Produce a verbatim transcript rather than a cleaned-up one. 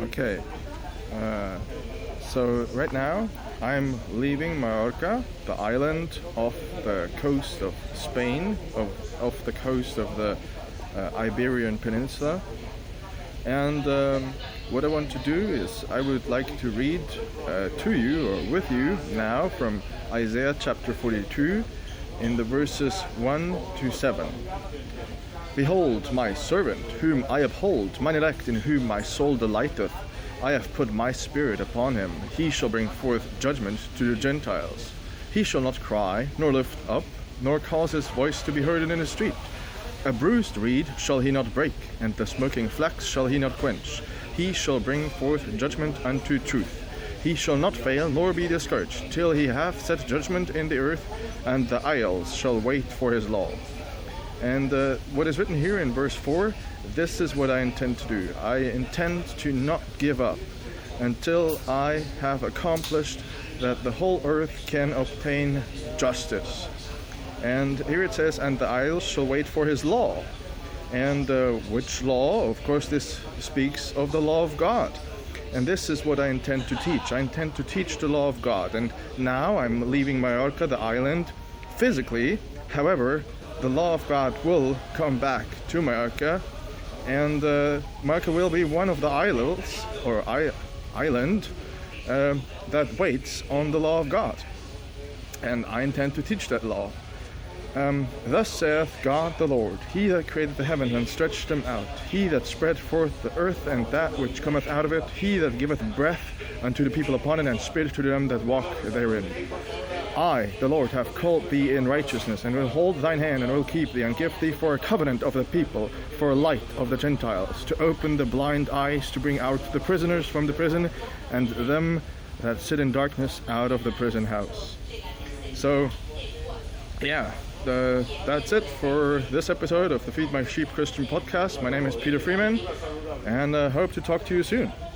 Okay. Uh, so right now I'm leaving Mallorca, the island off the coast of Spain, of off the coast of the uh, Iberian Peninsula. And um, what I want to do is I would like to read uh, to you or with you now from Isaiah chapter forty-two in the verses one to seven. Behold my servant, whom I uphold, mine elect, in whom my soul delighteth. I have put my spirit upon him. He shall bring forth judgment to the Gentiles. He shall not cry, nor lift up, nor cause his voice to be heard in the street. A bruised reed shall he not break, and the smoking flax shall he not quench. He shall bring forth judgment unto truth. He shall not fail, nor be discouraged, till he hath set judgment in the earth, and the isles shall wait for his law. And uh, what is written here in verse four, this is what I intend to do. I intend to not give up until I have accomplished that the whole earth can obtain justice. And here it says, and the isles shall wait for his law. And uh, which law? Of course, this speaks of the law of God. And this is what I intend to teach. I intend to teach the law of God. And now I'm leaving Mallorca, the island, physically. However, the law of God will come back to Mallorca, and uh, Mallorca will be one of the islands, or I- island, uh, that waits on the law of God. And I intend to teach that law. Um, Thus saith God the Lord, He that created the heaven and stretched them out, He that spread forth the earth and that which cometh out of it, He that giveth breath unto the people upon it, and spirit to them that walk therein. I, the Lord, have called thee in righteousness, and will hold thine hand, and will keep thee, and give thee for a covenant of the people, for a light of the Gentiles, to open the blind eyes, to bring out the prisoners from the prison, and them that sit in darkness out of the prison house. So, yeah, the, that's it for this episode of the Feed My Sheep Christian podcast. My name is Peter Freeman, and I uh, hope to talk to you soon.